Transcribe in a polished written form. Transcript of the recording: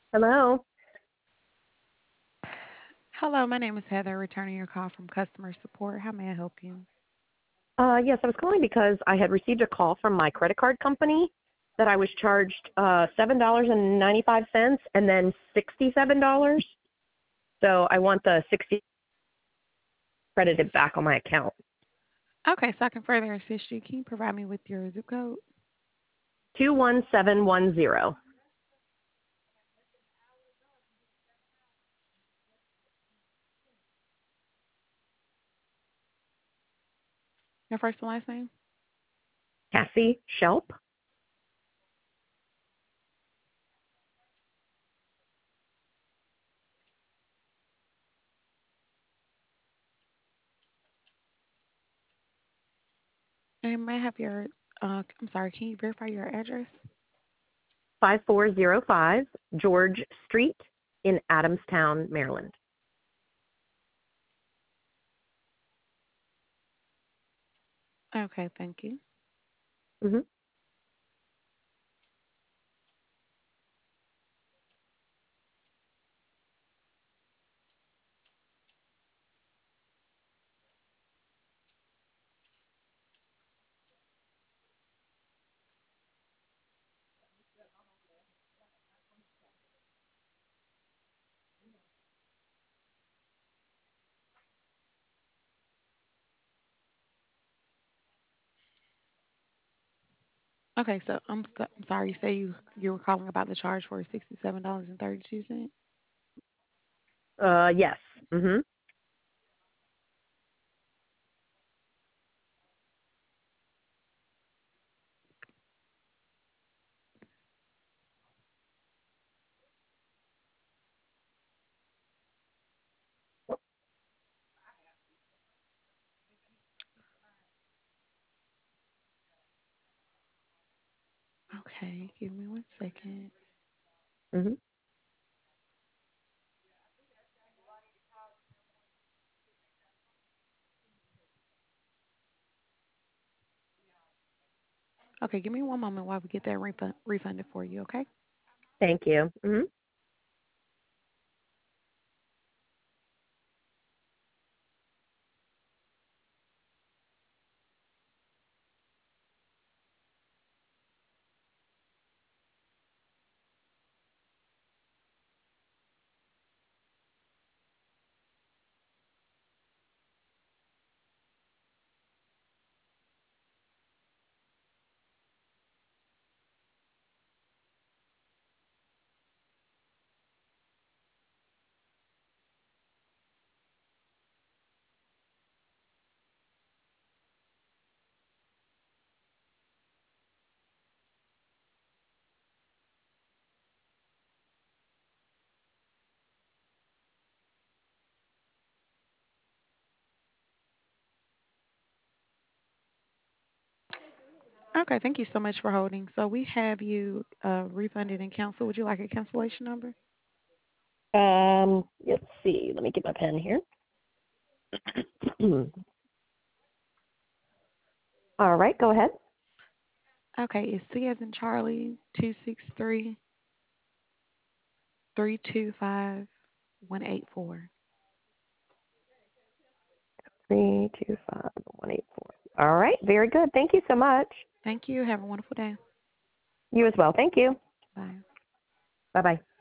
Hello. Hello, my name is Heather, returning your call from customer support. How may I help you? Yes, I was calling because I had received a call from my credit card company that I was charged $7.95 and then $67. So I want the 60 credited back on my account. Okay, so I can further assist you. Can you provide me with your zip code? 21710. Your first and last name? Cassie Shelp. And may I have your, I'm sorry, can you verify your address? 5405 George Street in Adamstown, Maryland. Okay, thank you. hmm Okay, so I'm sorry, you say you were calling about the charge for $67.32? Yes. hmm Okay, give me 1 second. hmm Okay, give me one moment while we get that refunded for you, okay? Thank you. Okay, thank you so much for holding. So we have you refunded and canceled. Would you like a cancellation number? Let's see. Let me get my pen here. All right, go ahead. Okay, it's C as in Charlie, 263-325-184. 325184. All right, very good. Thank you so much. Thank you. Have a wonderful day. You as well. Thank you. Bye. Bye bye.